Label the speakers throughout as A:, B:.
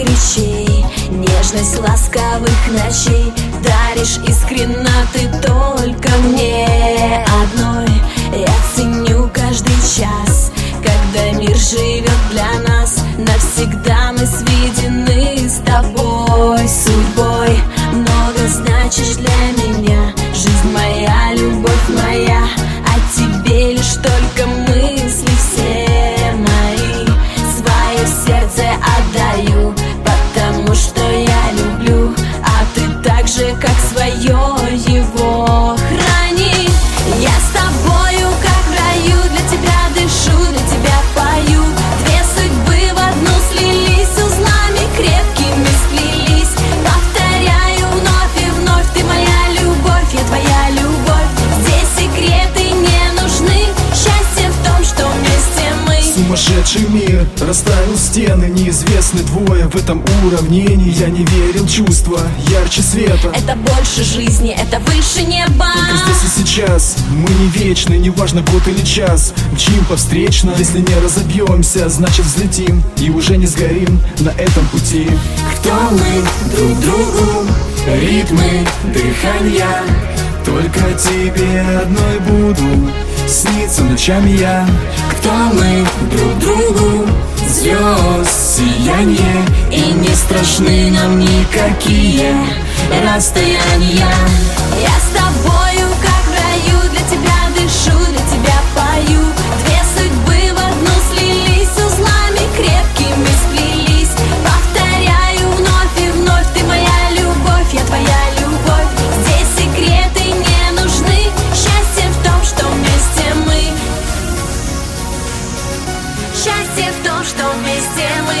A: горячей, нежность ласковых ночей даришь искренно ты только мне одной. Я ценю каждый час, когда мир живет для нас. Навсегда мы сведены с тобой судьбой. Много значишь для меня, жизнь моя, любовь моя. О тебе лишь только мысли все мои. Свое сердце отдаю, потому что я люблю. А ты так же, как свое его храни. Я с тобою, как в раю, для тебя дышу, для тебя пою. Две судьбы в одну слились, узлами крепкими сплелись. Повторяю вновь и вновь, ты моя любовь, я твоя любовь. Здесь секреты не нужны, счастье в том, что вместе мы.
B: Сумасшедший мир расставил стены, неизвестны двое в этом уравнении. Я не верил, чувства ярче света.
A: Это больше жизни, это выше неба.
B: Только здесь и сейчас мы не вечны, неважно год или час. Мчим по встречно, если не разобьемся, значит взлетим и уже не сгорим на этом пути.
C: Кто мы друг другу, ритмы дыхания. Только тебе одной буду сниться ночами я. Кто мы друг другу, звезд сияние. И не страшны нам никакие расстояния.
A: Я с тобою, как в раю, для тебя дышу, для тебя пою. Две судьбы в одну слились, узлами крепкими сплелись. Повторяю вновь и вновь, ты моя любовь, я твоя любовь. Здесь секреты не нужны, счастье в том, что вместе мы. Счастье в том, что вместе мы.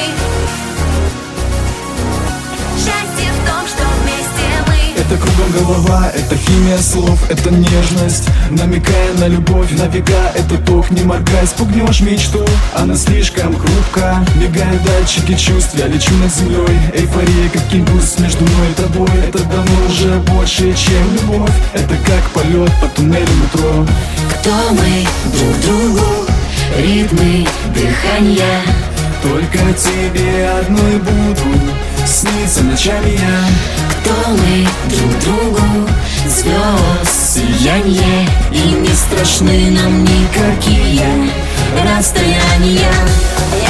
A: Счастье в том, что вместе мы.
B: Это кругом голова, это химия слов, это нежность, намекая на любовь. На века это ток, не моргай, спугнешь мечту. Она слишком хрупка, мигают датчики чувств. Я лечу над землей, эйфория как импульс между мной и тобой. Это давно уже больше, чем любовь. Это как полет по туннелю метро.
C: Кто мы друг другу, ритмы дыхания. Только тебе одной буду сниться ночами я. Кто мы друг другу, звезд сияние. И не страшны нам никакие расстояния.